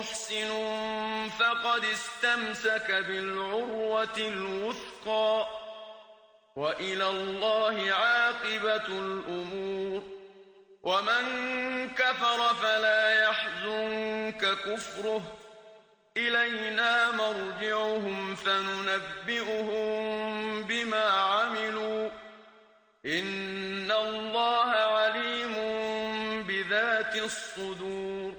محسن فقد استمسك بالعروة الوثقى وإلى الله عاقبة الأمور ومن كفر فلا يحزنك كفره إلينا مرجعهم فننبئهم بما عملوا إن الله عليم بذات الصدور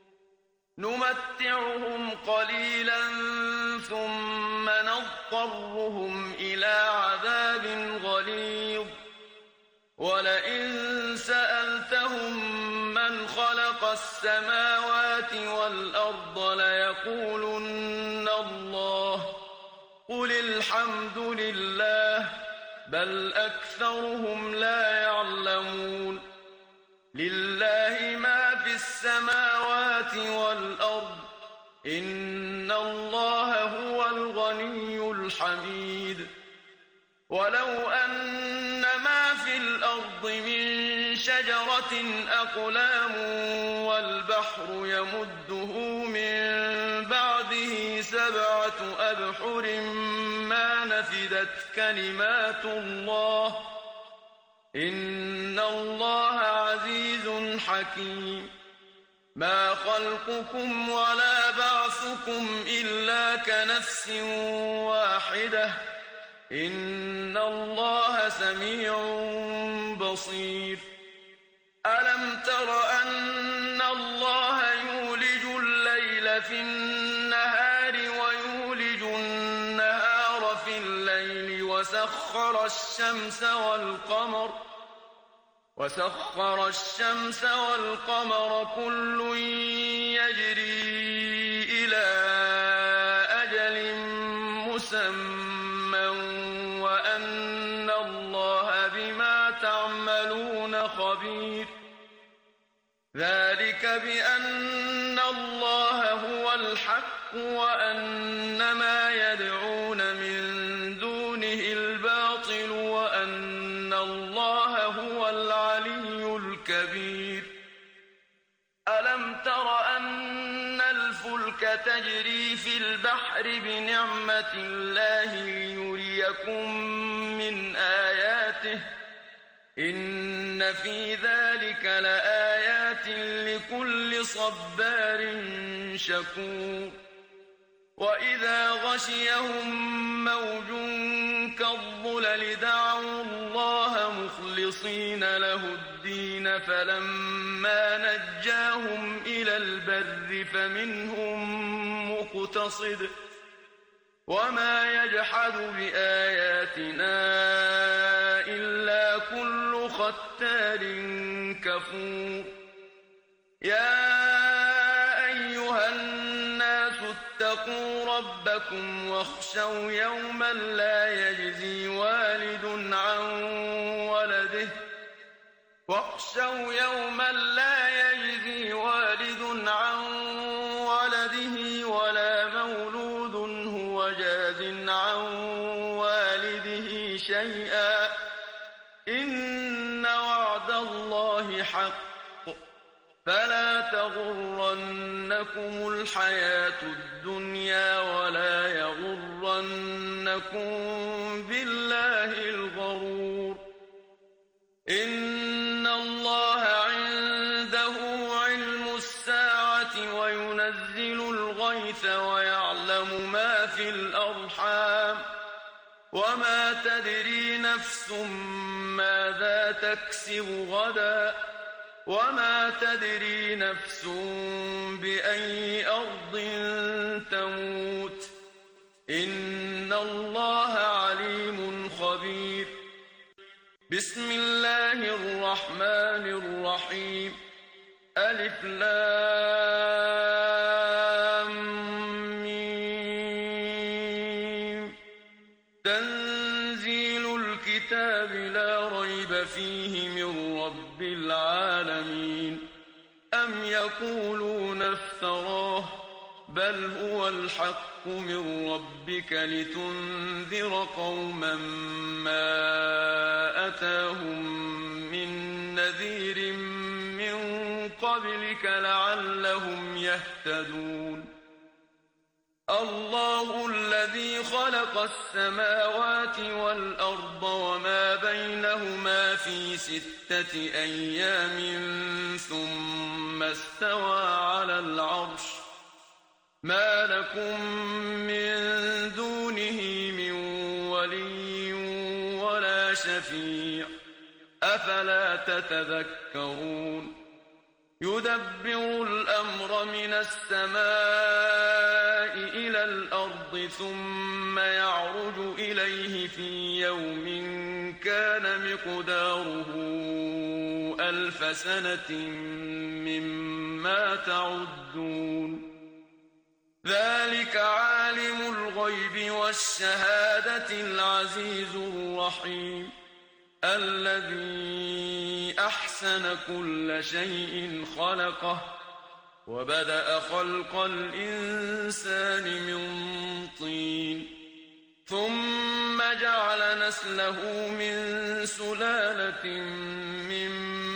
نمتعهم قليلا ثم نضطرهم إلى عذاب غليظ ولئن سألتهم من خلق السماوات والأرض ليقولن الله قل الحمد لله بل أكثرهم لا يعلمون لله ما في السماوات والأرض إن الله هو الغني الحميد ولو أن ما في الأرض من شجرة أقلام والبحر يمده من بعده 7 أبحر ما نفدت كلمات الله إن الله عزيز حكيم ما خلقكم ولا بعثكم إلا كنفس واحدة إن الله سميع بصير ألم تر أن الله يولج الليل في النهار ويولج النهار في الليل وسخر الشمس والقمر كل يجري إلى أجل مسمى وأن الله بما تعملون خبير ذلك بأن الله هو الحق وأن ما يدعون من دونه الباطل وأن الله هو العلي الكبير ألم تر أن الفلك تجري في البحر بنعمة الله ليريكم من آياته إن في ذلك لآيات لكل صبار شكور وإذا غشيهم موج كالظلل دعوا الله مخلصين له الدين فلما نجاهم إلى البر فمنهم مقتصد وما يجحد بآياتنا إلا كل ختار كفور يا أيها الناس اتقوا ربكم واخشوا يوما لا يجزي والد عن ولده ولا مولود هو جاز عن والده شيئا إن وعد الله حق فلا تغرنكم الحياة الدنيا ولا يغرنكم بالله الغرور إن الله عنده علم الساعة وينزل الغيث ويعلم ما في الأرحام وما تدري نفس ماذا تكسب غدا وما تدري نفس بأي أرض تموت إن الله عليم خبير بسم الله الرحمن الرحيم ألف لام ميم تنزيل الكتاب لا ريب فيه من رب العالمين أم يقولون افتراه بل هو الحق من ربك لتنذر قوما ما أتاهم من نذير من قبلك لعلهم يهتدون الله الذي خلق السماوات والأرض وما بينهما في 6 أيام ثم استوى على العرش ما لكم من دونه من ولي ولا شفيع أفلا تتذكرون يدبر الأمر من السماء إلى الأرض ثم يعرج إليه في يوم كان مقداره 1000 سنة مما تعدون ذلك عالم الغيب والشهادة العزيز الرحيم الذي أحسن كل شيء خلقه وبدأ خلق الإنسان من طين ثم جعل نسله من سلالة من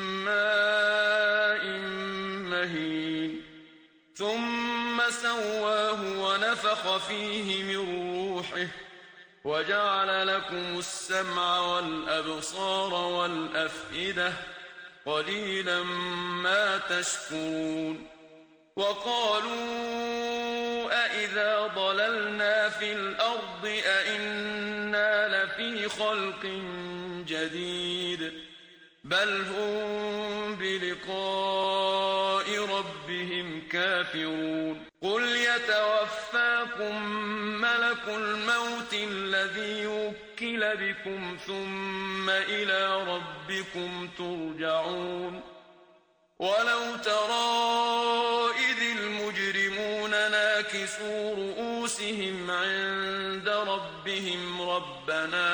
ماء مهين ثم سواه ونفخ فيه من روحه وجعل لكم السمع والأبصار والأفئدة قليلا ما تشكرون وقالوا أإذا ضللنا في الأرض أإنا لفي خلق جديد بل هم بلقاء ربهم كافرون قل يتوفاكم ملك الموت الذي وكل بكم ثم إلى ربكم ترجعون ولو ترى إذ المجرمون ناكسوا رؤوسهم عند ربهم ربنا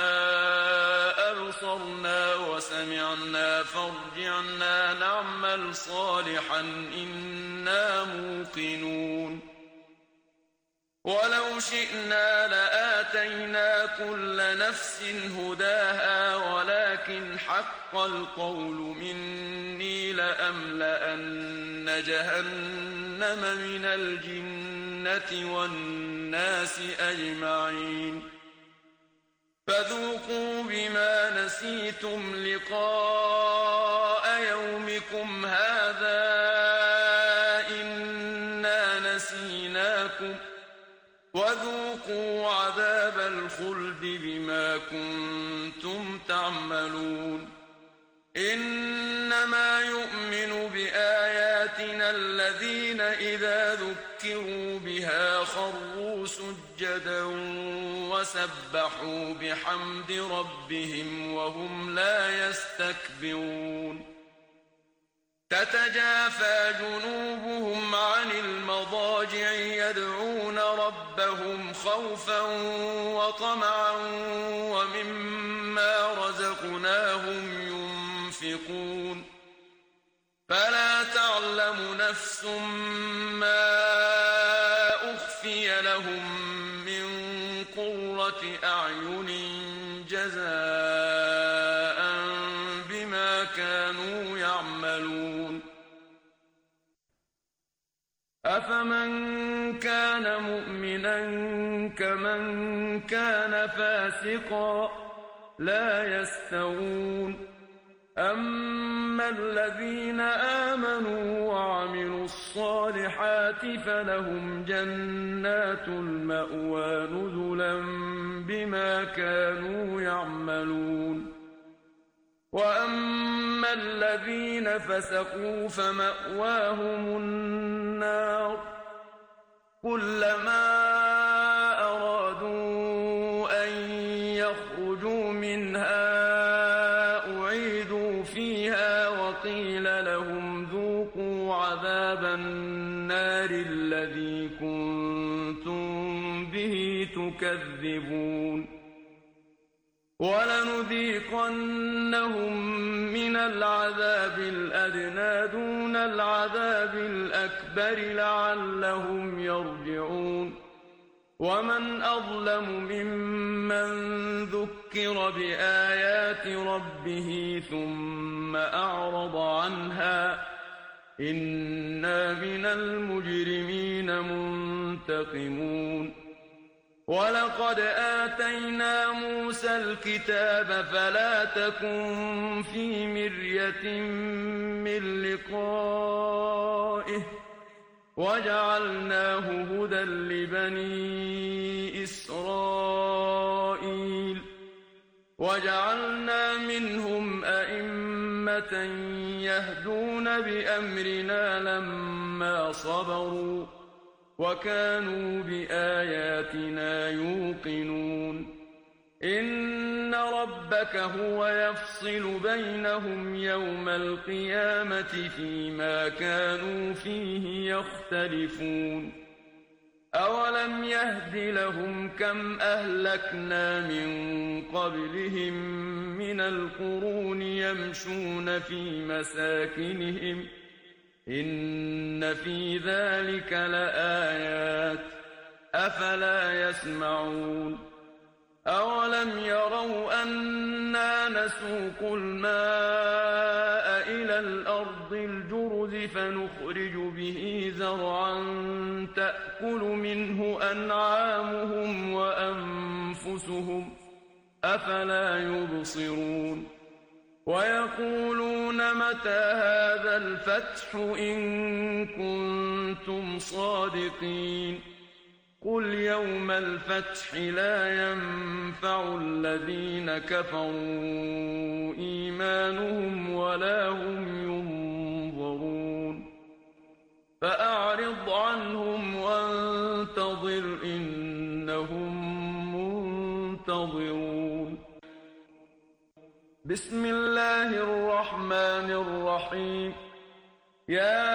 أبصرنا وسمعنا فارجعنا نعمل صالحا إنا موقنون ولو شئنا لآتينا كل نفس هداها ولكن حق القول مني لأملأن جهنم من الجنة والناس أجمعين فذوقوا بما نسيتم لقاء يومكم هذا إنا نسيناكم وذوقوا عذاب الخلد بما كنتم تعملون إنما يؤمن بآياتنا الذين إذا ذكروا بها خروا سجدا وسبحوا بحمد ربهم وهم لا يستكبرون تتجافى جنوبهم عن المضاجع يدعون ربهم خوفا وطمعا ومما رزقناهم ينفقون فلا تعلم نفس ما أخفي لهم من قرة أعين جزاء بما كانوا يعملون أفمن كان مؤمنا كمن كان فاسقا لا يستوون أما الذين آمنوا وعملوا الصالحات فلهم جنات المأوى نزلا بما كانوا يعملون وأما الذين فسقوا فمأواهم النار كلما أرادوا أن يخرجوا منها أعيدوا فيها وقيل لهم ذوقوا عذاب النار الذي كنتم به تكذبون ولنذيقنهم من العذاب الأدنى دون العذاب الأكبر لعلهم يرجعون ومن أظلم ممن ذكر بآيات ربه ثم أعرض عنها إنا من المجرمين منتقمون ولقد آتينا موسى الكتاب فلا تكن في مرية من لقائه وجعلناه هدى لبني إسرائيل وجعلنا منهم أئمة يهدون بأمرنا لما صبروا وكانوا بآياتنا يوقنون إن ربك هو يفصل بينهم يوم القيامة فيما كانوا فيه يختلفون أولم يهد لهم كم أهلكنا من قبلهم من القرون يمشون في مساكنهم إن في ذلك لآيات أفلا يسمعون أولم يروا أنا نسوق الماء إلى الأرض الجرز فنخرج به زرعا تأكل منه أنعامهم وأنفسهم أفلا يبصرون ويقولون متى هذا الفتح إن كنتم صادقين قل يوم الفتح لا ينفع الذين كفروا إيمانهم ولا هم ينظرون فأعرض عنهم وانتظر إنهم منتظرون بسم الله الرحمن الرحيم يا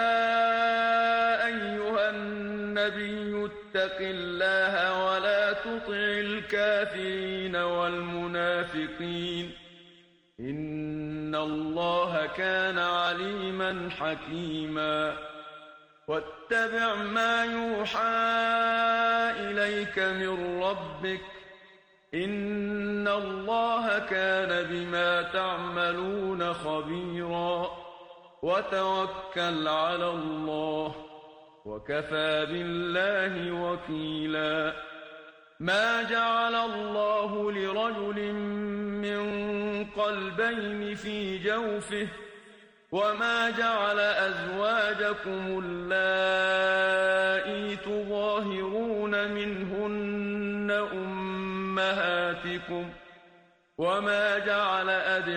أيها النبي اتق الله ولا تطع الكافرين والمنافقين إن الله كان عليما حكيما واتبع ما يوحى إليك من ربك إن الله كان بما تعملون خبيرا وتوكل على الله وكفى بالله وكيلا ما جعل الله لرجل من قلبين في جوفه وما جعل أزواجكم اللائي تظاهرون منهن أمهاتكم وما جعل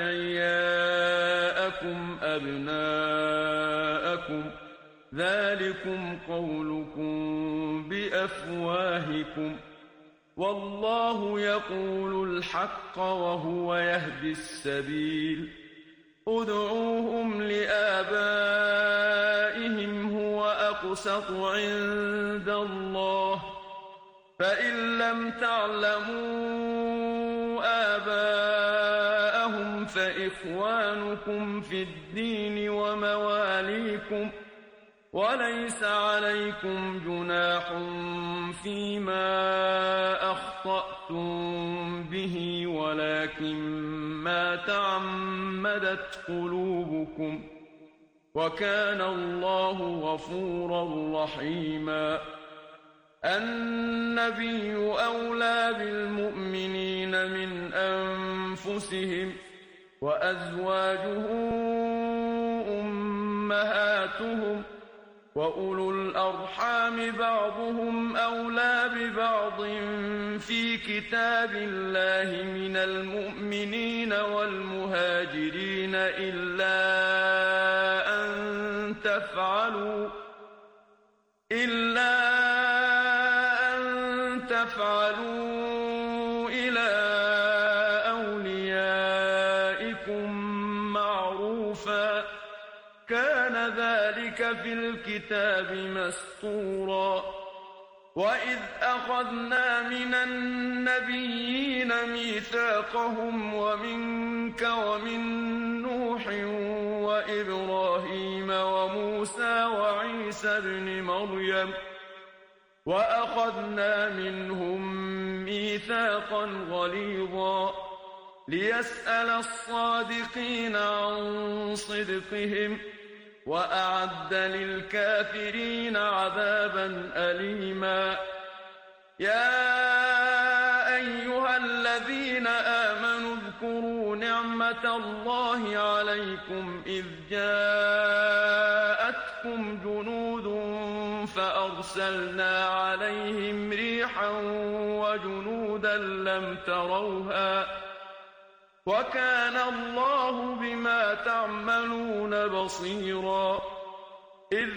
أدعياءكم أبناءكم ذلكم قولكم بأفواهكم والله يقول الحق وهو يهدي السبيل ادعوهم لآبائهم هو أقسط عند الله فإن لم تعلموا آباءهم فإخوانكم في الدين ومواليكم وليس عليكم جناح فيما أخطأتم به ولكن ما تعمدت قلوبكم وكان الله غفورا رحيما النبي أولى بالمؤمنين من أنفسهم وأزواجه أمهاتهم وأولو الأرحام بعضهم أولى ببعض في كتاب الله من المؤمنين والمهاجرين إلا أن تفعلوا إلى أوليائكم معروفا كان ذلك في الكتاب مسطورا وإذ أخذنا من النبيين ميثاقهم ومنك ومن نوح وإبراهيم وموسى وعيسى ابن مريم وأخذنا منهم ميثاقا غليظا ليسأل الصادقين عن صدقهم وأعد للكافرين عذابا أليما يا أيها الذين آمنوا اذكروا نعمة الله عليكم إذ جاءتكم جنود فأرسلنا عليهم ريحا وجنودا لم تروها وكان الله بما تعملون بصيرا إذ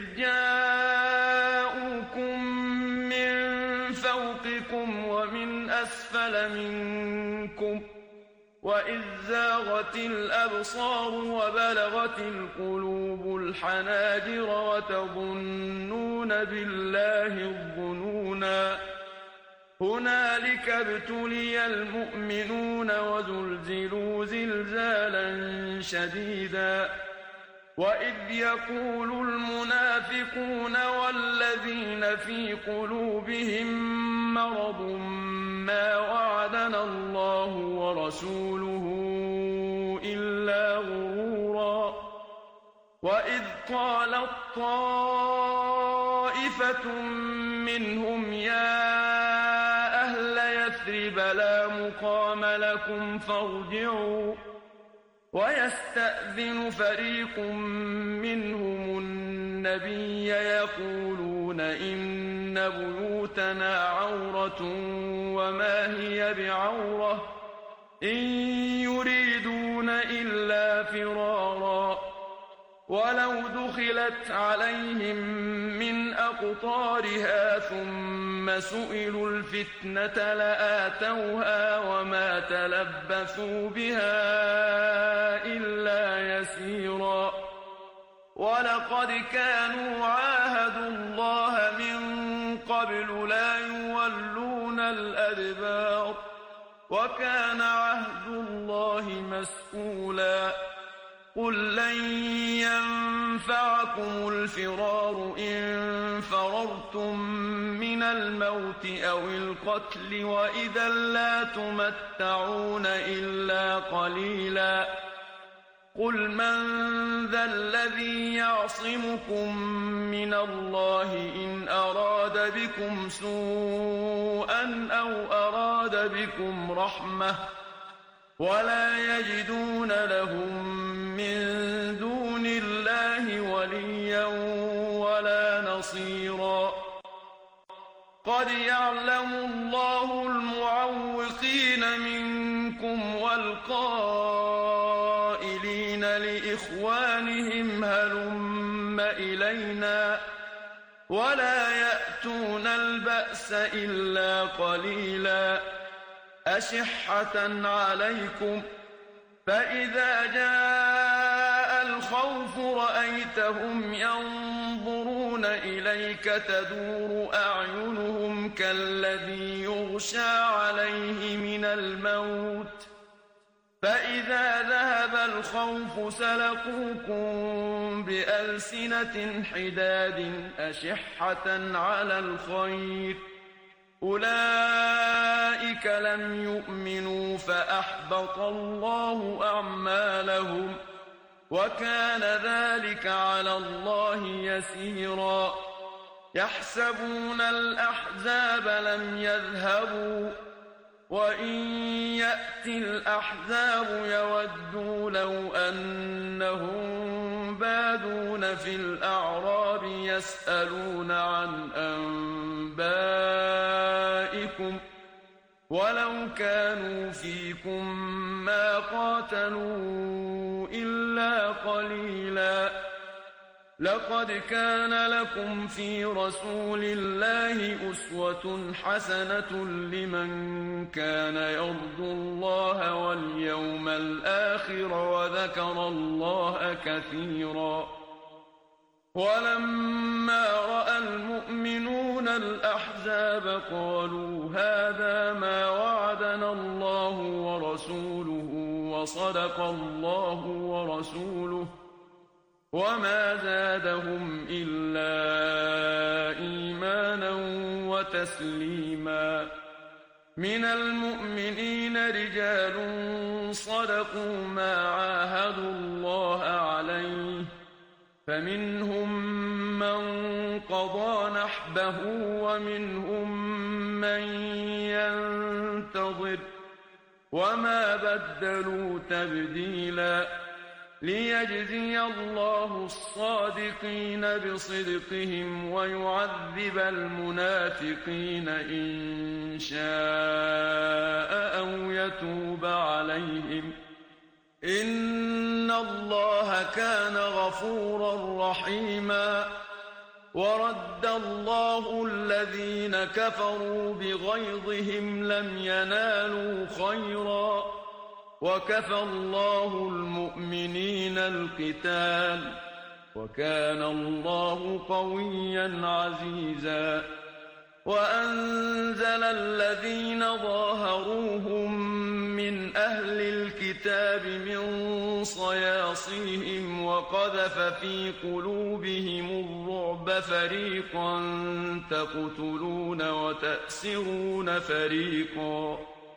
جاءوكم من فوقكم ومن أسفل منكم وإذ زاغت الأبصار وبلغت القلوب الحناجر وتظنون بالله الظنونا هنالك ابتلي المؤمنون وزلزلوا زلزالا شديدا وإذ يقول المنافقون والذين في قلوبهم مرض ما وعدنا الله ورسوله إلا غرورا وإذ قالت طائفة منهم يا أهل يثرب لا مقام لكم فارجعوا ويستأذن فريق منهم النبي يقولون إن بيوتنا عورة وما هي بعورة إن يريدون إلا فرارا ولو دخلت عليهم من أقطارها ثم سئلوا الفتنة لآتوها وما تلبثوا بها إلا يسيرا ولقد كانوا عاهدوا الله من قبل لا يولون الأدبار وكان عهد الله مسئولا قل لن ينفعكم الفرار إن فررتم من الموت أو القتل وإذا لا تمتعون إلا قليلا قل من ذا الذي يعصمكم من الله إن أراد بكم سوءا أو أراد بكم رحمة ولا يجدون لهم من دون الله وليا ولا نصيرا قد يعلم الله المعوقين منكم والقائلين لإخوانهم هلم إلينا ولا يأتون البأس إلا قليلا أشحة عليكم فإذا جاء الخوف رأيتهم ينظرون إليك تدور أعينهم كالذي يغشى عليه من الموت فإذا ذهب الخوف سلقوكم بألسنة حداد أشحة على الخير أولئك لم يؤمنوا فأحبط الله أعمالهم وكان ذلك على الله يسيرا يحسبون الأحزاب لم يذهبوا وإن يأتي الأحزاب يودوا لو أنهم بادون في الأعراب يسألون عن أنبائكم ولو كانوا فيكم ما قاتلوا إلا قليلا لقد كان لكم في رسول الله أسوة حسنة لمن كان يرجو الله واليوم الآخر وذكر الله كثيرا ولما رأى المؤمنون الأحزاب قالوا هذا ما وعدنا الله ورسوله وصدق الله ورسوله وما زادهم إلا إيمانا وتسليما من المؤمنين رجال صدقوا ما عاهدوا الله عليه فمنهم من قضى نحبه ومنهم من ينتظر وما بدلوا تبديلا ليجزي الله الصادقين بصدقهم ويعذب المنافقين إن شاء أو يتوب عليهم إن الله كان غفورا رحيما ورد الله الذين كفروا بغيظهم لم ينالوا خيرا وكفى الله المؤمنين القتال وكان الله قويا عزيزا وأنزل الذين ظاهروهم من أهل الكتاب من صياصيهم وقذف في قلوبهم الرعب فريقا تقتلون وتأسرون فريقا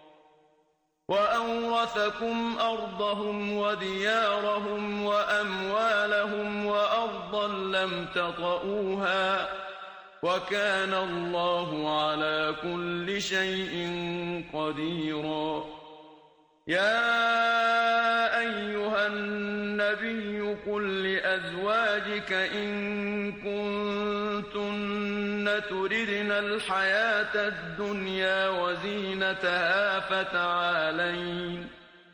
وأورثكم أرضهم وديارهم وأموالهم وأرضا لم تطئوها وكان الله على كل شيء قديرا يا أيها النبي قل لأزواجك إن كنتن تردن الحياة الدنيا وزينتها فتعالين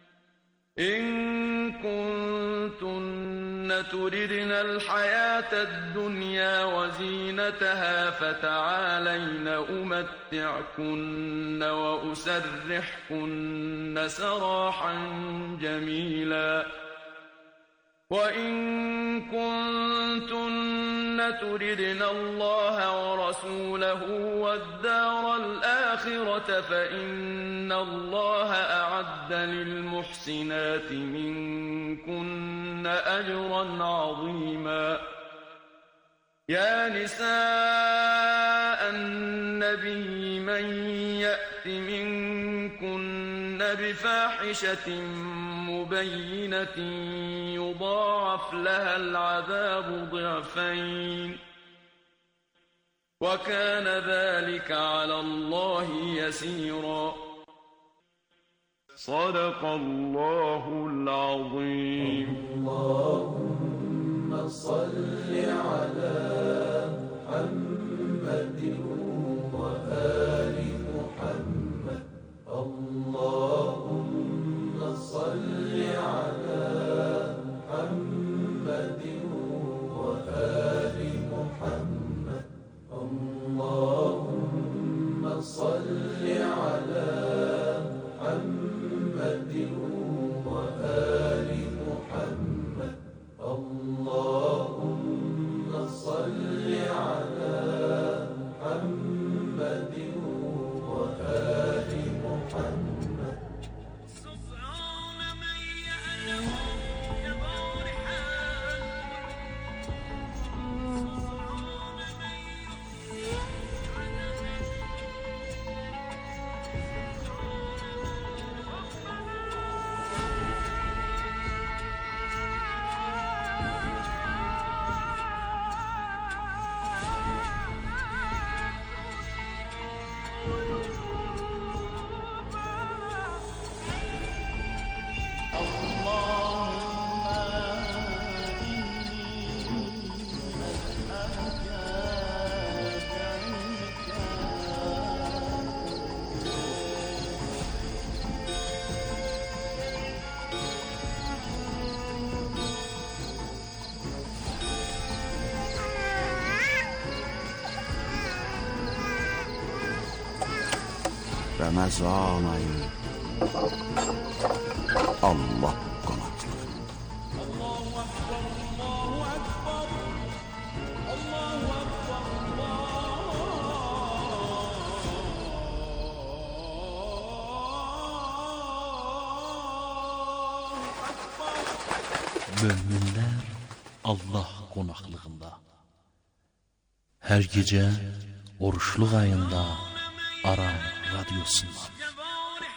تردن الحياة الدنيا وزينتها فتعالين أمتعكن وأسرحكن سراحا جميلا وإن كنتن تردن الله ورسوله والدار الآخرة فإن الله أعد للمحسنات منكن أجرا عظيما يا نساء النبي من يأت منكن بفاحشة مبينة يضاعف لها العذاب ضعفين وكان ذلك على الله يسيرا صدق الله العظيم. اللهم صل على محمد وآل محمد. اللهم صل على محمد وآل محمد. اللهم صل على محمد وآل محمد. اللهم صل على محمد وآل محمد. سبحان من يعلم جبار حال سبحان من يحيي Ramazan ayı Allah qonaqlığı. Allahu Akbar, Allahu Akbar, Allahu Akbar, Allahu Akbar. Möminlər Allah qonaqlığında. Hər gecə oruçluq ayında Aram radyosundan.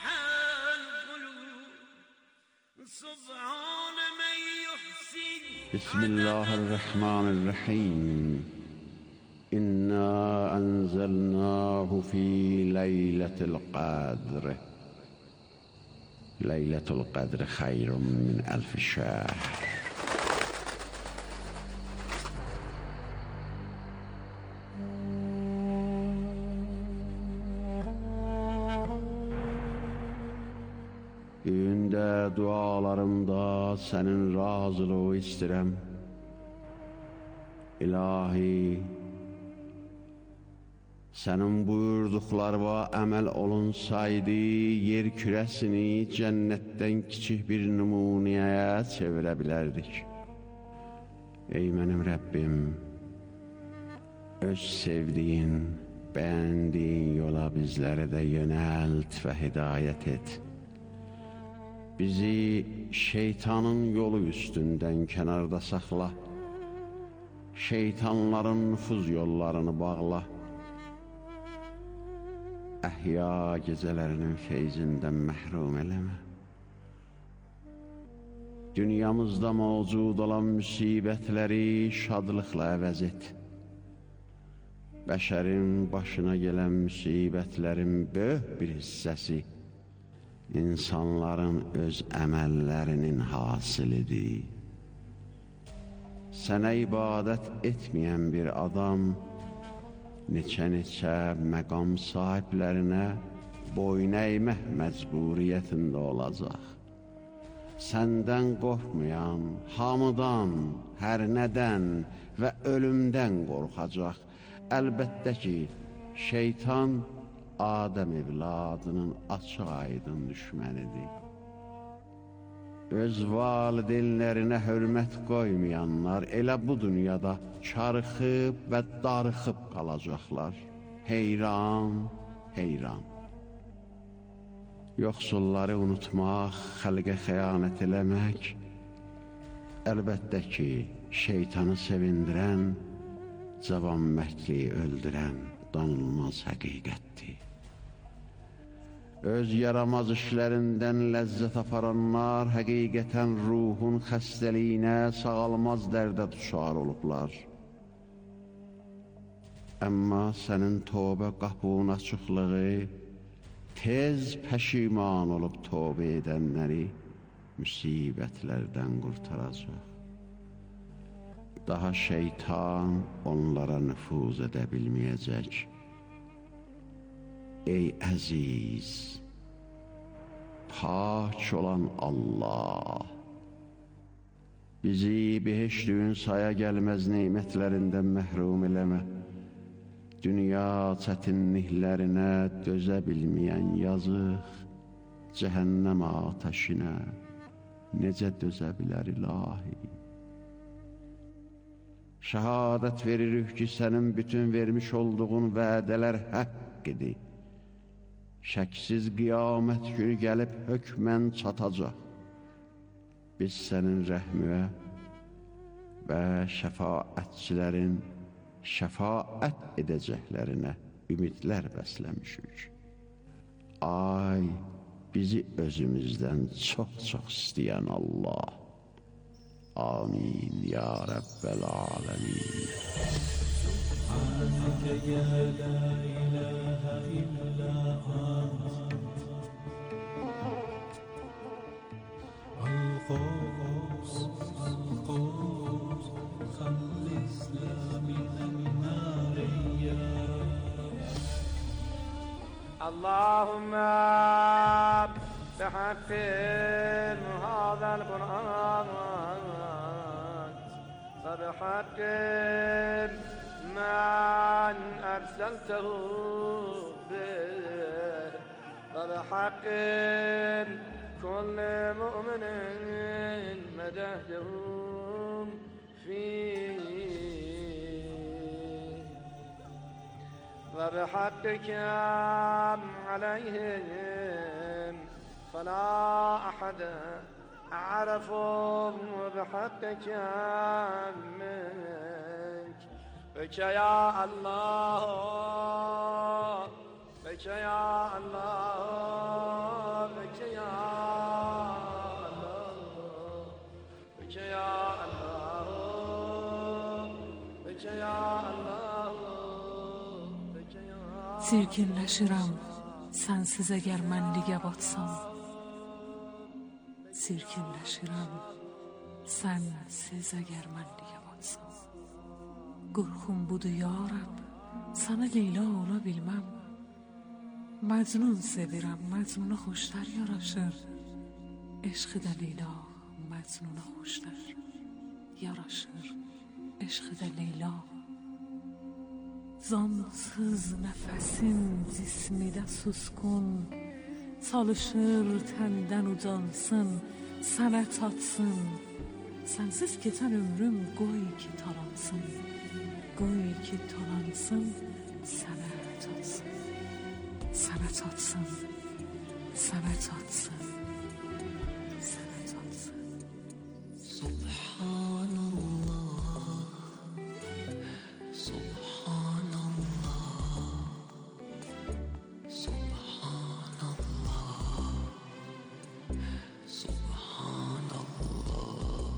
سبحان من يحسن Bismillahirrahmanirrahim. İnna enzelnahu fi leyletil qadr. Leyletul qadr hayrun min elf şehr. Düğünde, dualarımda senin razılığı istirəm. İlahi, sənin buyurduqlarına əməl olunsaydı, yer kürəsini cənnətdən kiçik bir nümunəyə çevirə bilərdik. Ey mənim Rəbbim, öz sevdiyin, bəyəndiyin yola bizləri də yönəlt və hidayət et. Bizi şeytanın yolu üstündən kənarda saxla. Şeytanların nüfuz yollarını bağla. Əhya gecələrinin feyzindən məhrum eləmə. Dünyamızda mövcud olan müsibətləri şadlıqla əvəz et. Bəşərin başına gələn müsibətlərin böyük bir hissəsi insanların öz əməllərinin hasilidir. Sənə ibadət etməyən bir adam neçə məqam sahiblərinə boyun əymək məcburiyyətində olacaq. Səndən qorxmayan, hamıdan, hər nədən və ölümdən qorxacaq. Əlbəttə ki, şeytan Adəm evladının açıq-aydın düşmənidir. Öz valideynlərinə hörmət qoymayanlar elə bu dünyada çarıxıb və darıxıb qalacaqlar. Heyran, heyran. Yoxsulları unutmaq, xəlqə xəyanət eləmək, əlbəttə ki, şeytanı sevindirən, cavan məkliyi öldürən danılmaz həqiqətdir. Öz yaramaz işlərindən ləzzət aparanlar həqiqətən ruhun xəstəliyinə, sağalmaz dərdə düşar olublar. Əmma sənin tövbə qapının açıqlığı tez pəşiman olub tövbə edənləri müsibətlərdən qurtaracaq. Daha şeytan onlara nüfuz edə bilməyəcək. Ey əziz, pak olan Allah, bizi behiştüyün saya gəlməz neymətlərindən məhrum eləmə. Dünya çətinliklərinə dözə bilməyən yazıq, cəhənnəm atəşinə necə dözə bilər ilahi? Şəhadət veririk ki, sənin bütün vermiş olduğun vədələr haqq idi. Şəksiz qiyamət günü gəlib hökmən çatacaq. Biz sənin rəhmüə və şəfaətçilərin şəfaət edəcəklərinə ümidlər bəsləmişik. Ay, bizi özümüzdən çox-çox istəyən Allah. Amin ya Rabbel alemin. Subhaneke ya la ilahe illa ant. Al-Qudus, Al-Qudus, khallisna minan nar ya Allahumma بحق هذا القرآن فبحق من أرسلته به فبحق كل مؤمن مدحتهم فيه وبحقك عليهم فلا أحد أعرفهم بحقك منك بك يا الله بك يا الله بك يا الله بك يا الله Sirkinləşirəm sənsiz əgər mən ligə batsam. Sirkinləşirəm sənsiz əgər mən ligə batsam. Qorxum budur ya Rəbb, sana Leyla ola bilməm. Məcnun sevirəm, məcnuna xoşlar yaraşır. Eşqi də Leyla məcnuna xoşlar yaraşır. Eşqi də Leyla. Zansız nəfəsim cismidə suskun, çalışır təndən ucansın, sənə çatsın. Sənsiz keçən ömrüm qoy ki talansın. Qoy ki talansın, sənə çatsın. Sənə çatsın, sənə çatsın, sənə çatsın. Subhanallah, Subhanallah, Subhanallah, Subhanallah.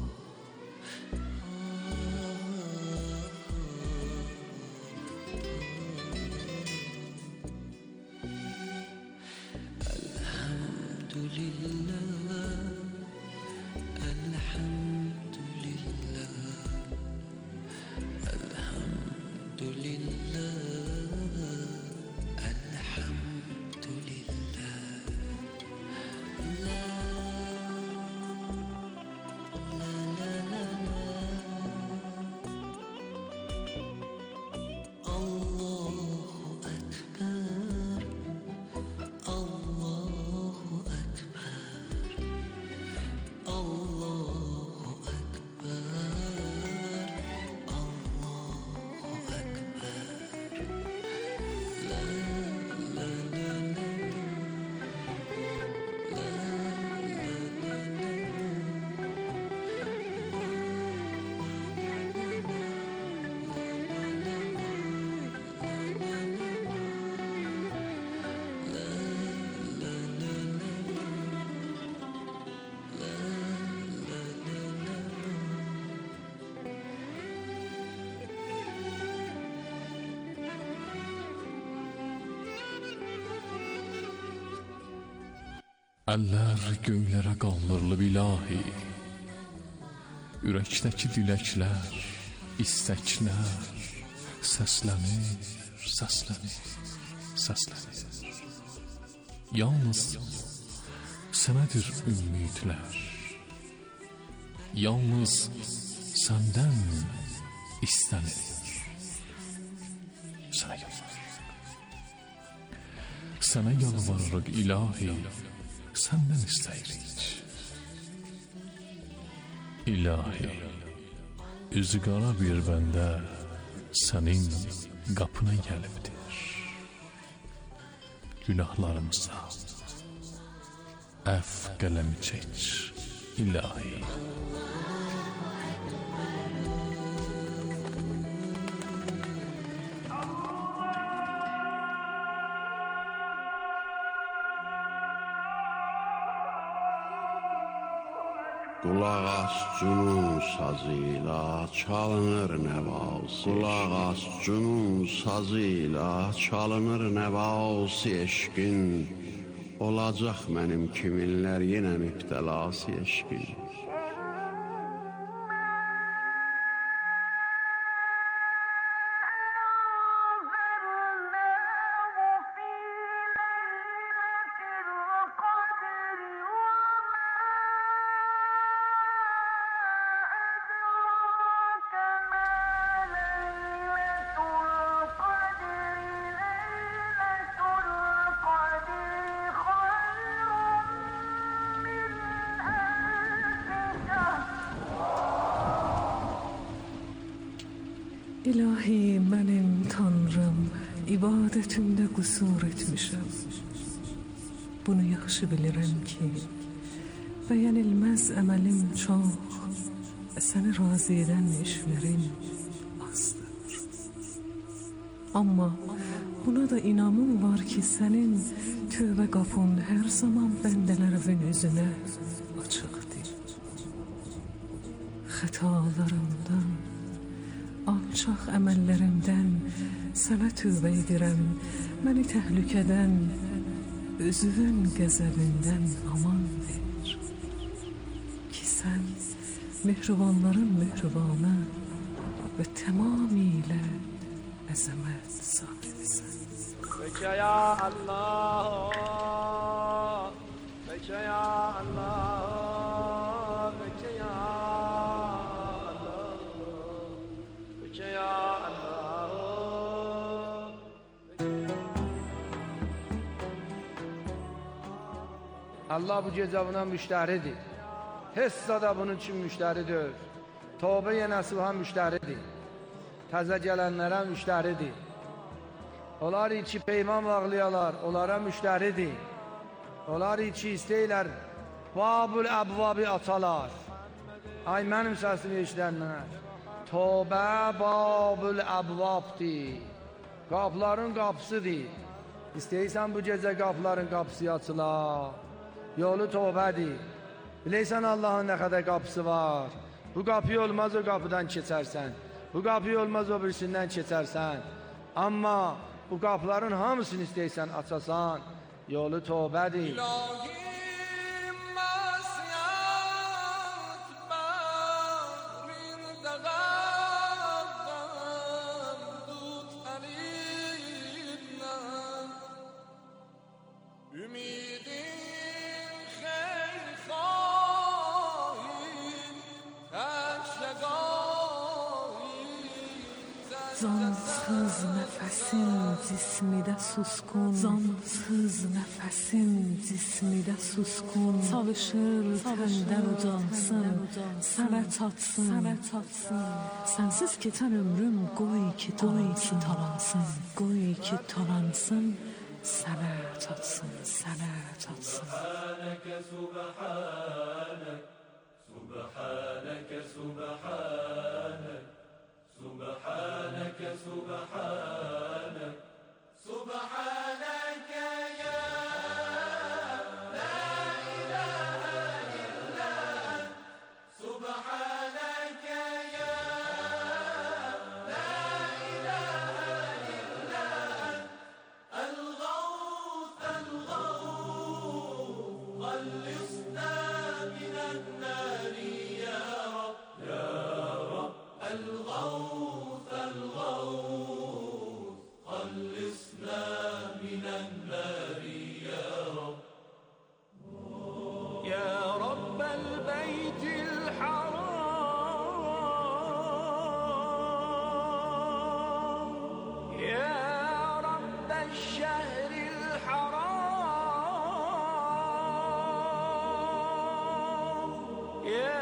Əllər göylərə qaldırılıb ilahi, ürəkdəki diləklər, istəklər səslənir, səslənir, səslənir. Yalnız sənədir ümidlər, yalnız səndən istənir. Sənə yalvarırıq, sənə yalvarırıq ilahi, səndən istəyirik. İlahi, üzü qara bir bəndə sənin qapına gəlibdir. Günahlarımıza əff qələmi çək, ilahi. Qulaq as cünun sazıyla çalınır nəvası. Qulaq as cünun sazıyla çalınır nəvası eşqin. Olacaq mənim kiminlər yenə mübtəlası eşqin. İlahi mənim Tanrım, ibadətimdə qüsur etmişəm. Bunu yaxşı bilirəm ki, bəyənilməz əməlim çox, səni razı edən işlərim azdır. Amma buna da inamım var ki, sənin tövbə qapın hər zaman bəndələrin üzünə açıqdır. Xətalarımdan, alçaq əməllərimdən sənə tövbə edirəm Məni təhlükədən, özünün qəzəbindən aman ver. Ki sən mehribanların mehribanı və tamamilə əzəmət sahibisən. Beke ya Allah, beke ya Allah, beke ya Allah, beke ya Allah. Allah bu gecə buna müştəridir. Hessa da bunun üçün müştəridir. Tövbə-i Nasuha müştəridir. Təzə gələnlərə müştəridir. Onlar içi peyman bağlayalar, onlara müştəridir. Onlar içi istəyirlər, babul əbvabi atalar. Ay mənim səsimi eşidənlər. Tövbə babul əbvabdir. Qapıların qapısıdır. İstəyirsən bu gecə qapıların qapısı açılar. Yolu tövbədir. Bilirsən Allahın nə qədər qapısı var. Bu qapı olmaz o qapıdan keçərsən. Bu qapı olmaz o birisindən keçərsən. Amma bu qapıların hamısını istəyirsən açasan, yolu tövbədir. Zansız nəfəsim cismidə suskun, zansız nəfəsim cismidə suskun, çalışır təndən ucansın, sənə çatsın, sənsiz keçən ömrüm qoy ki talansın, qoy ki talansın, sənə çatsın, sənə çatsın. Subhanəkə, subhanək, subhanəkə, subhanək. سبحانك سبحانك سبحانك يا لا إله إلا أنت سبحانك يا لا إله إلا أنت الغوث الغوث خلصنا من النار يا رب يا رب الغوث الغوث خلصنا من النار يا رب يا رب البيت الحرام يا رب الشهر الحرام يا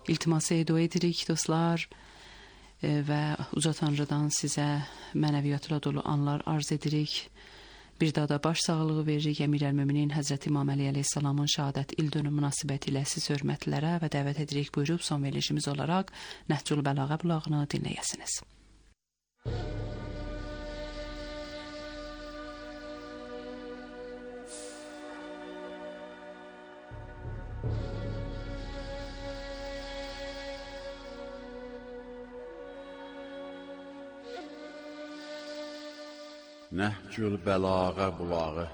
İltiması dua edirik dostlar və Uca Tanrıdan sizə mənəviyyatla dolu anlar arz edirik. Bir daha da baş sağlığı veririk Əmirəl-Möminin Həzrəti İmam Əli əleyhissalamın şəhadət il dönümü münasibətilə siz hörmətlərə və dəvət edirik. Buyurub son verilişimiz olaraq Nəhcül Bəlağə bulağını dinləyəsiniz. Nəhcül Bəlağə bulağı.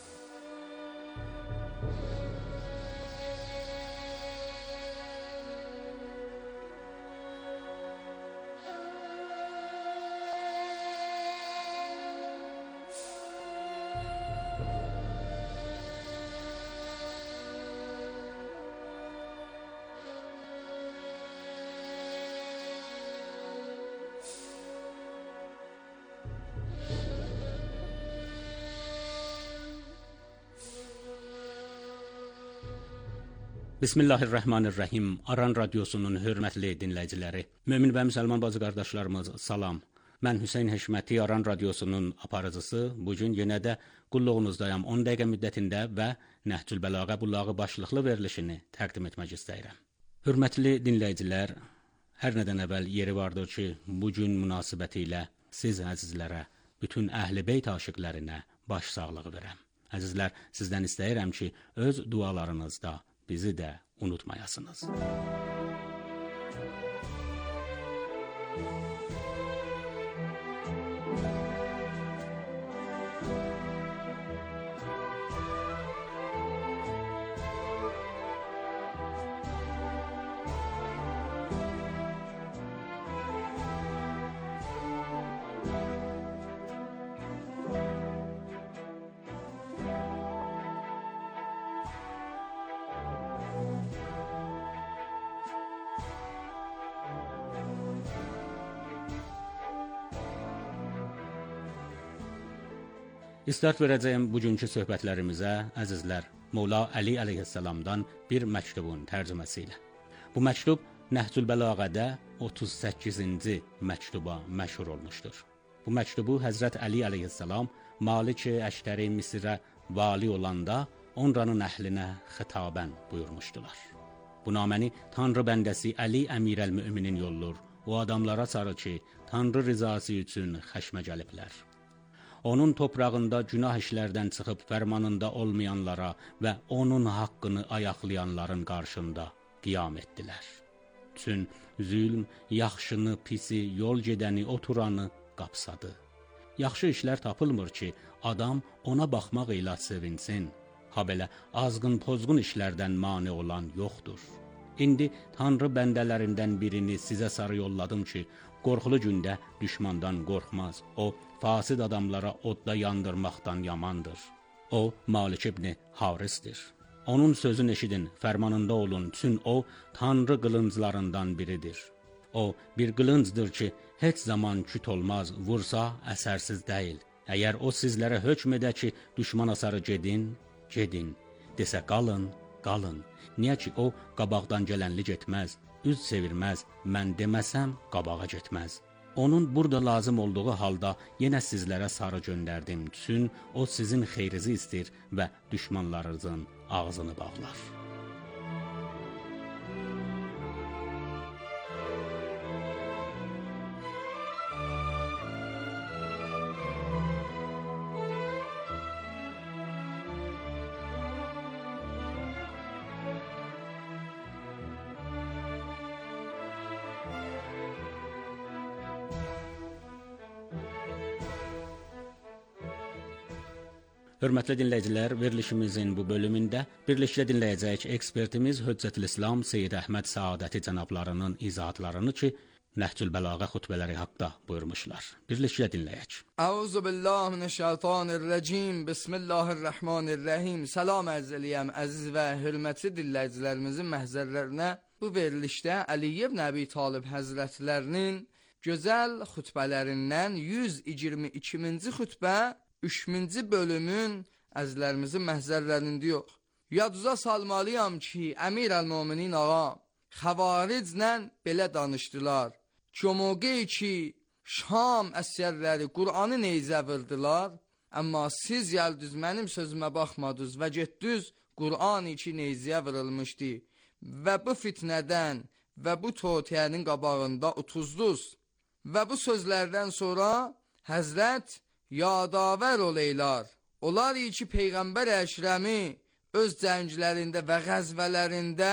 Bismillahirrahmanirrahim. Aran Radiosunun hörmətli dinləyiciləri, mömin və müsəlman bacı qardaşlarımız, salam. Mən Hüseyn Həşməti, Aran Radiosunun aparıcısı. Bugün yenə də qulluğunuzdayam. 10 dəqiqə müddətində və Nəhcül Bəlağə bulağı başlıqlı verilişini təqdim etmək istəyirəm. Hörmətli dinləyicilər, hər nədən əvvəl yeri vardır ki, bugün münasibətilə siz əzizlərə, bütün Əhl-i Beyt aşiqlərinə baş sağlığı verəm. Əzizlər, sizdən istəyirəm ki, öz dualarınızda bizi də unutmayasınız. İstart verəcəyim bugünkü söhbətlərimizə, əzizlər, Mola Əli əleyhissalamdan bir məktubun tərcüməsi ilə. Bu məktub Nəhcül Bəlağədə 38-ci məktuba məşhur olmuşdur. Bu məktubu Həzrət Əli əleyhissalam Malik-i Əştəri Misrə vali olanda onranın əhlinə xitabən buyurmuşdular. Bu naməni Tanrı bəndəsi Əli Əmirəl-Möminin yollur. O adamlara sarı ki, Tanrı rizası üçün xəşmə gəliblər. Onun toprağında günah işlərdən çıxıb fərmanında olmayanlara və onun haqqını ayaqlayanların qarşında qiyam etdilər. Çün zülm yaxşını, pisi, yol gedəni, oturanı qapsadı. Yaxşı işlər tapılmır ki, adam ona baxmaq ilə sevinsin. Ha belə azğın, pozğun işlərdən mane olan yoxdur. İndi Tanrı bəndələrindən birini sizə sarı yolladım ki, qorxulu gündə düşmandan qorxmaz. O, fasid adamlara odda yandırmaqdan yamandır. O, Malik ibn Harisdir. Onun sözünü eşidin, fərmanında olun, çün o, Tanrı qılınclarından biridir. O, bir qılıncdır ki, heç zaman küt olmaz, vursa əsərsiz deyil. Əgər o sizlərə hökm edə ki, düşmana sarı gedin, gedin. Desə qalın, qalın. Niyə ki, o, qabaqdan gələnli getməz, üz çevirməz, mən deməsəm, qabağa getməz. Onun burada lazım olduğu halda yenə sizlərə sarı göndərdim. Çün o sizin xeyrizi istir və düşmanlarınızın ağzını bağlar. Hörmətli dinləyicilər, verilişimizin bu bölümündə birlikdə dinləyəcək ekspertimiz Höccətülislam Seyyid Əhməd Səadəti cənablarının izahatlarını ki, Nəhcül Bəlağə xutbələri haqda buyurmuşlar. Birlikdə dinləyək. Əuzu billahi mineşşeytanirracim. Bismillahirrahmanirrahim. Salam ərz eləyəm əziz və hörmətli dinləyicilərimizin məhzərlərinə. Bu verilişdə Əli ibn Əbi Talib Həzrətlərinin gözəl xutbələrindən 122-ci xutbə 3-cü bölümün əzizlərimizin məhzərlərində yox. Yaduza salmalıyam ki, Əmirəl-Möminin ağa xəvariclə belə danışdılar. Ki o mövqe ki Şam əsərləri Qur'anı neyzə vurdular, amma siz gəldiniz mənim sözümə baxmadınız və getdiniz Qur'an iki neyzəyə vurulmuşdu və bu fitnədən və bu totiyənin qabağında utuzdunuz. Və bu sözlərdən sonra Həzrət yadavər oleylar. Onlar ki Peyğəmbər Əkrəmi öz cənglərində və qəzvələrində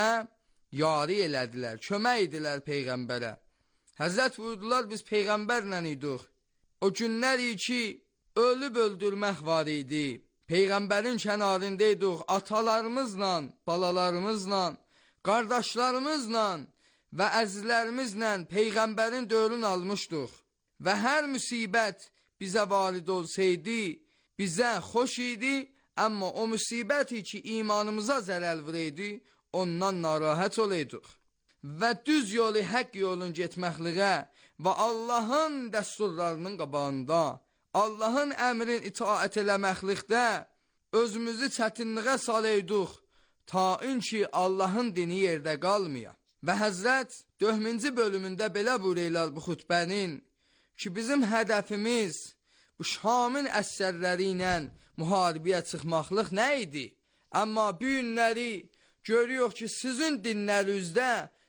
yari elədilər, kömək edilər Peyğəmbərə. Həzrət buyurdular, biz Peyğəmbərlə idik. O günlər ki ölüb öldürmək var idi. Peyğəmbərin kənarındaydık, atalarımızla, balalarımızla, qardaşlarımızla və əzizlərimizlə Peyğəmbərin dövrünü almışdıq. Və hər müsibət bizə varid olsaydı, bizə xoş idi, amma o müsibəti ki imanımıza zərər vuraydı, ondan narahat olaydıq. Və düz yolu, həq yolun getməkliğə və Allahın dəsturlarının qabağında, Allahın əmrin itaət eləməklikdə özümüzü çətinliğə salaydıq, ta ki Allahın dini yerdə qalmaya. Və Həzrət 4-cü bölümündə belə buyururlar bu xutbənin ki bizim hədəfimiz bu Şamın əsərləri ilə müharibəyə çıxmaqlıq nə idi? Amma bu günləri görüyoruz ki sizin dinlərinizdə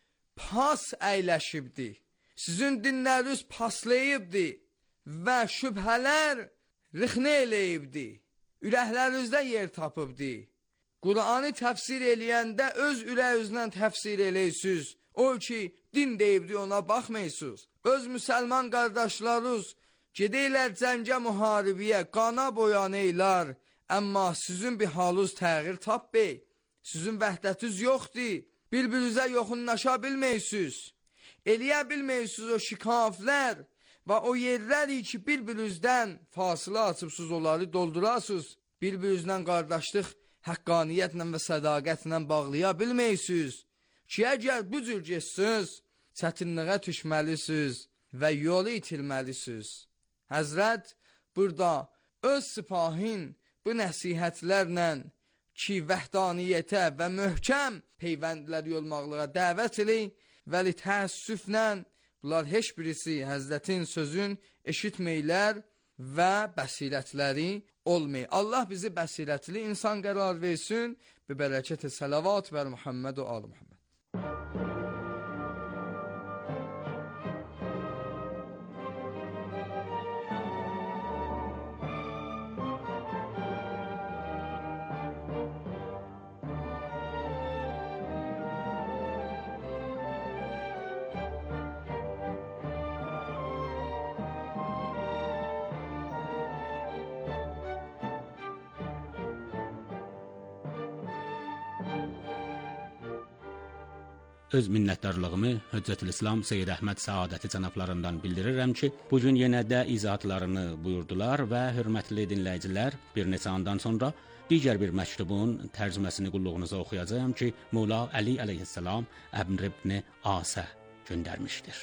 pas əyləşibdi. Sizin dinləriniz paslayıbdi və şübhələr rixnə eləyibdi. Ürəklərinizdə yer tapıbdi. Qur'anı təfsir eləyəndə öz ürəyinizlə təfsir eləyirsiniz. O ki din deyibdi ona baxmayısınız. Öz müsəlman qardaşlarınız gedəylər cəngə müharibəyə, qana boyanaylar. Amma sizin bir halınız təğyir tapbey. Sizin vəhdətiniz yoxdur. Bir-birinizə yoxunlaşa bilməyirsiniz. Eləyə bilməyirsiniz o şikaflər və o yerləri ki bir-birinizdən fasilə açıbsınız, onları doldurasınız. Bir-birinizlə qardaşlıq həqqaniyyətlə və sədaqətlə bağlaya bilməyirsiniz. Ki əgər bu cür geçsiniz, çətinliğə düşməlisiniz və yolu itirməlisiniz. Həzrət burada öz sipahin bu nəsihətlərlə ki vəhdaniyyətə və möhkəm peyvəndlər yolmaqlığa dəvət edin, vəli təəssüflə bunlar heç birisi Həzrətin sözün eşitməylər və bəsirətləri olmayı. Allah bizi bəsirətli insan qərar versin. Bi bərəkət-i salavat və Muhammed və Ali Muhammed. Öz minnətdarlığımı Hüccətül-İslam Seyyid Əhməd Səadəti cənablarından bildirirəm ki, bugün yenə də izahatlarını buyurdular və hörmətli dinləyicilər, bir neçə andan sonra digər bir məktubun tərcüməsini qulluğunuza oxuyacağam ki, Mola Əli əleyhissalam Əmr ibn Asə göndərmişdir.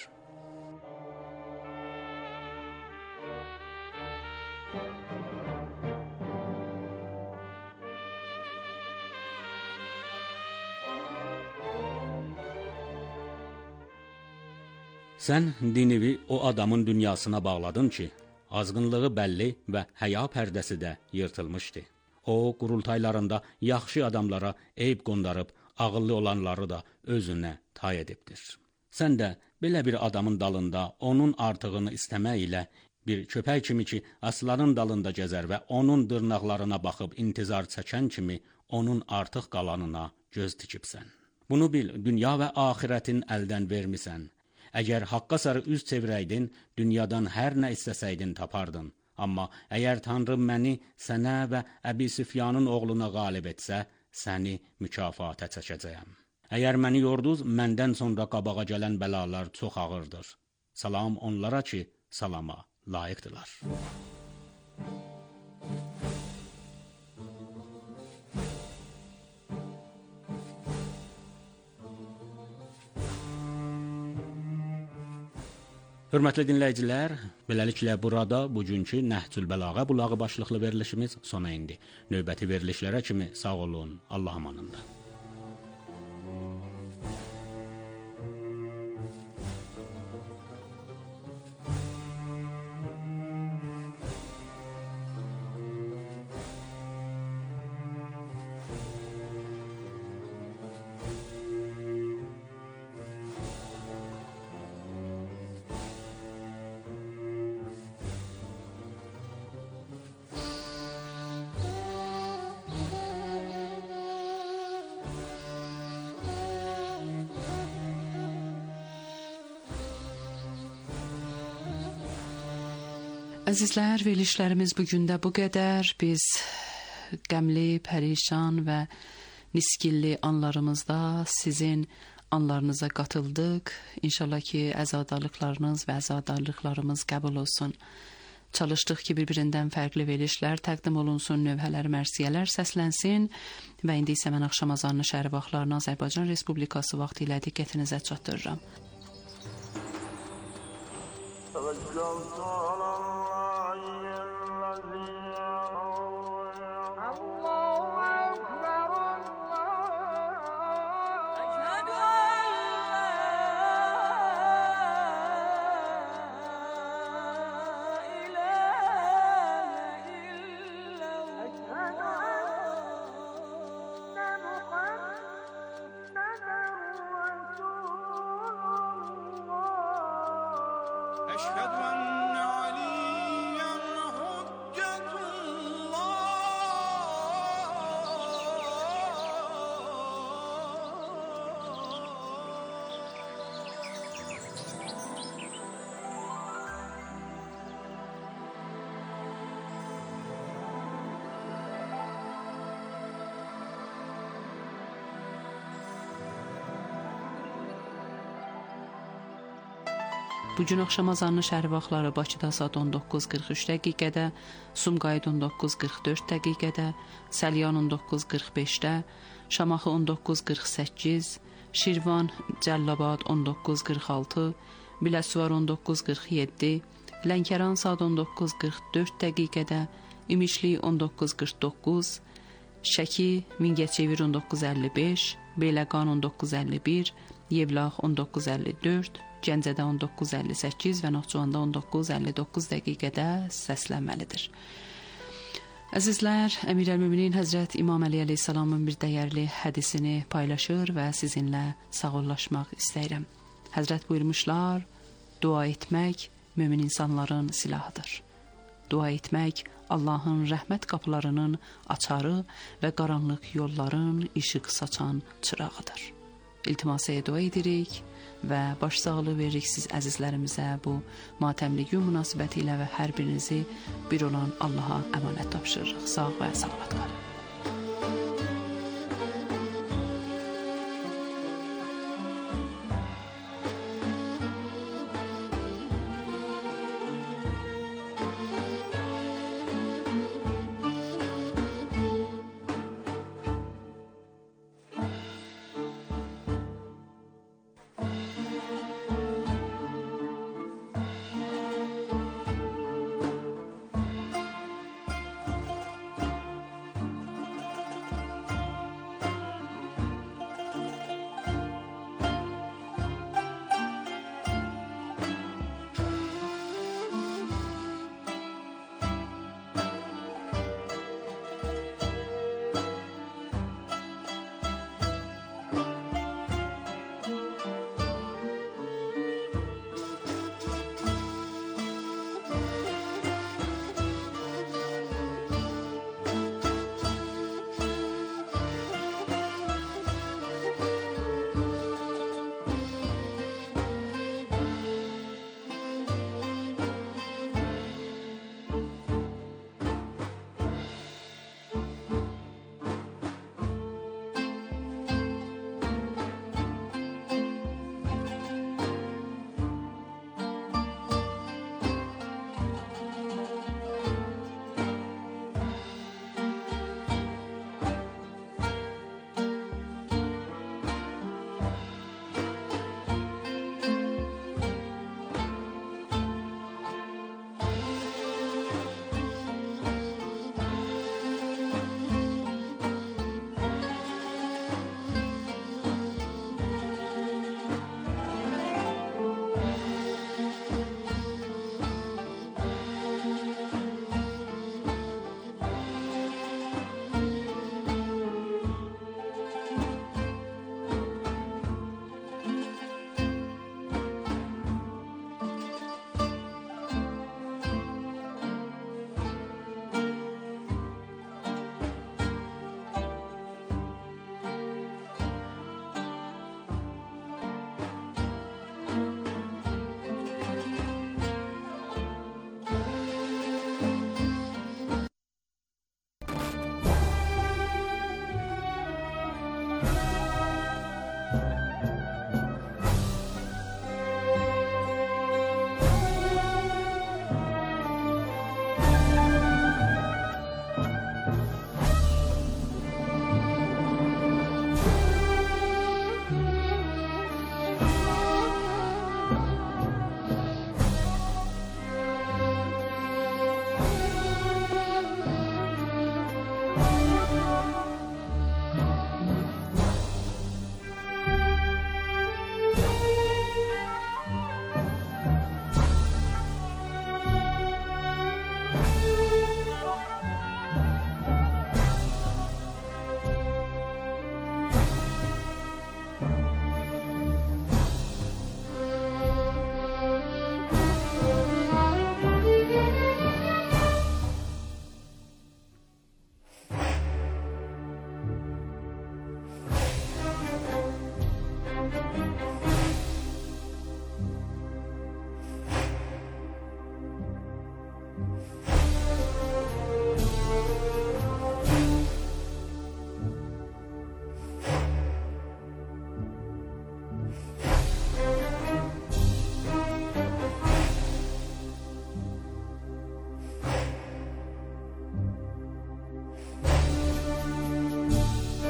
Sən dinivi o adamın dünyasına bağladın ki, azğınlığı bəlli və həya pərdəsi də yırtılmışdı. O, qurultaylarında yaxşı adamlara eyb qondarıb, ağıllı olanları da özünə tay edibdir. Sən də belə bir adamın dalında onun artığını istəmək ilə bir köpək kimi ki, aslanın dalında gəzər və onun dırnaqlarına baxıb intizar çəkən kimi onun artıq qalanına göz tikibsən. Bunu bil, dünya və axirətin əldən vermisən. Əgər haqqa sarı üz çevirəydin, dünyadan hər nə istəsəydin tapardın. Amma əgər Tanrı məni sənə və Əbi Süfyanın oğluna qalib etsə, səni mükafata çəkəcəyəm. Əgər məni yorduz, məndən sonra qabağa gələn bəlalar çox ağırdır. Salam onlara ki, salama layiqdırlar. Hörmətli dinləyicilər, beləliklə burada bugünkü Nəhcül Bəlağə bulağı başlıqlı verilişimiz sona indi. Növbəti verilişlərə kimi sağ olun, Allah amanında. Əzizlər, verilişlərimiz bugün də bu qədər. Biz qəmli, pərişan və niskilli anlarımızda sizin anlarınıza qatıldıq. İnşallah ki, əzadarlıqlarınız və əzadarlıqlarımız qəbul olsun. Çalışdıq ki, bir-birindən fərqli verilişlər təqdim olunsun, növhələr, mərsiyələr səslənsin və indi isə mən axşam azanlı şəhər vaxtlarını Azərbaycan Respublikası vaxtı ilə diqqətinizə çatdırıram. أشهد أن عليا حجة Bugün axşam azanlı şəhər vaxtları Bakıda saat 19:43 dəqiqədə, Sumqayıt 19:44 dəqiqədə, Səlyan 19:45-də, Şamaxı 19:48, Şirvan, Cəllabad 19:46, Biləsuvar 19:47, Lənkəran saat 19:44 dəqiqədə, İmişli 19:49, Şəki, Mingəçevir 19:55, Beyləqan 19:51, Yevlax 19:54, Gəncədə 19:58 və Naxçıvanda 19:59 dəqiqədə səslənməlidir. Əzizlər, Əmirəlmöminin Həzrət İmam Əli əleyhissalamın bir dəyərli hədisini paylaşır və sizinlə sağollaşmaq istəyirəm. Həzrət buyurmuşlar, dua etmək mömin insanların silahıdır. Dua etmək Allahın rəhmət qapılarının açarı və qaranlıq yolların işıq saçan çırağıdır. İltimasaya dua edirik və başsağlığı veririk siz əzizlərimizə bu matəmli gün münasibəti ilə və hər birinizi bir olan Allaha əmanət tapşırırıq. Sağ və salamat qalın.